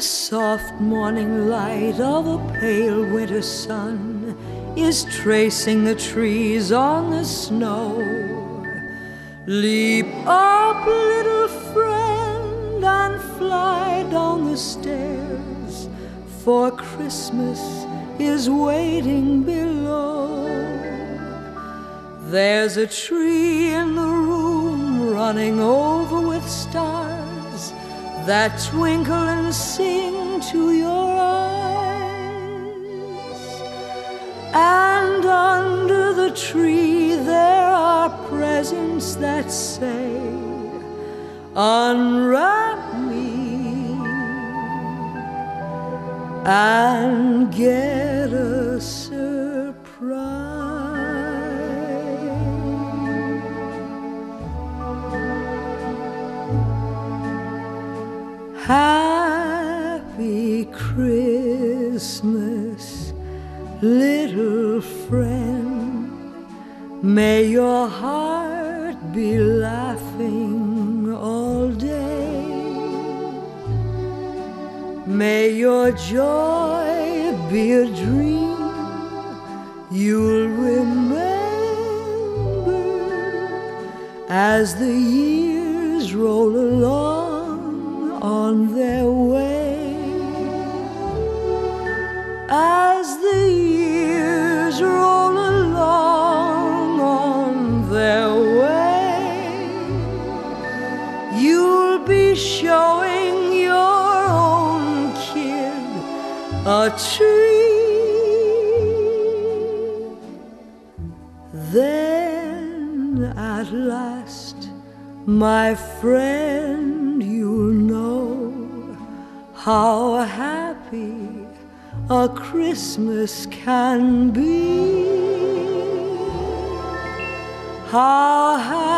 soft morning light of a pale winter sun is tracing the trees on the snow. Leap up, little friend, and fly down the stairs, for Christmas is waiting below. There's a tree in the room running over with stars that twinkle and sing to your eyes. And under the tree there are presents that say, unwrap me and get a surprise. Happy Christmas, little friend. May your heart be laughing all day. May your joy be a dream you'll remember as the years roll along on their way. As the years roll along on their way, you'll be showing your own kid a tree. Then at last, my friend, you'll know how happy a Christmas can be. How happy